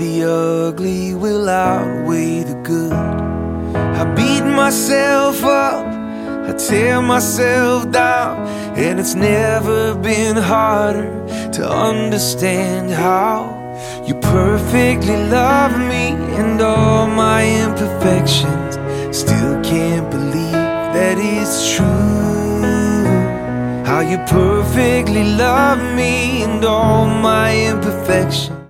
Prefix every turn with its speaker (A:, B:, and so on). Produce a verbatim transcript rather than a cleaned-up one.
A: the ugly will outweigh the good. I beat myself up, I tear myself down, and it's never been harder to understand how you perfectly love me and all my imperfections. Still can't believe that it's true. How you perfectly love me and all my imperfections.